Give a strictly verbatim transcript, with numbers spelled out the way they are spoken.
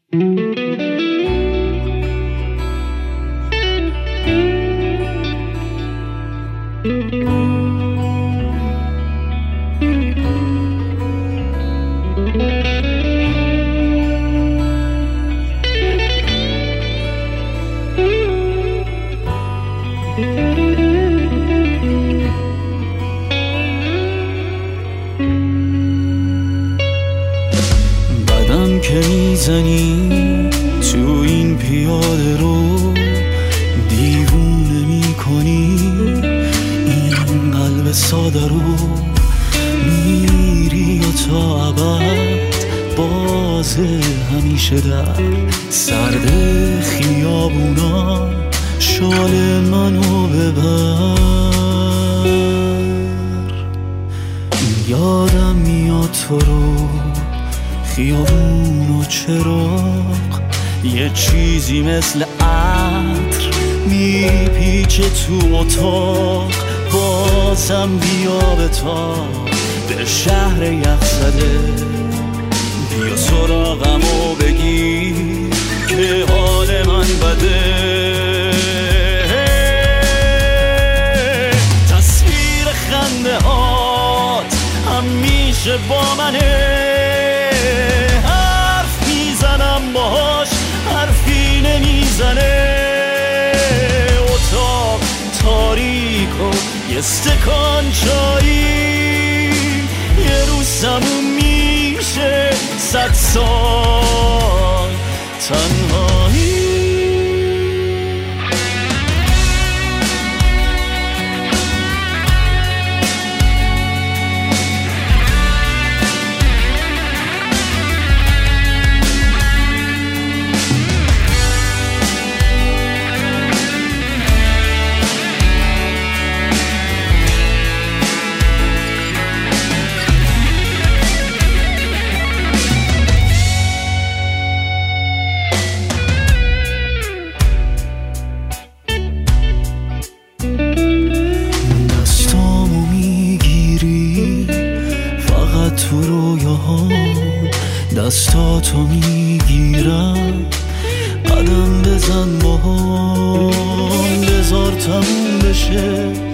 بدم که میزنی تو این پیاده رو، دیوونه میکنی این قلب ساده رو. میری و تا ابد بازه همیشه در سرد خیابونا شال منو ببر. یادم میاد تو رو، خیابون و چراغ، یه چیزی مثل عطر میپیچه تو اتاق. بازم بیا به تا به شهر یخ زده، بیا سراغمو بگیر که حال من بده. تصویر خنده هات همیشه با منه، حرف میزنم باهاش حرفی نمیزنه. اتاق تاریک و یه استکان چایی، یه روز تموم میشه صد سال تنهایی. تو رویاهام دستاتو میگیرم، قدم بزن با هم، بذار تموم بشه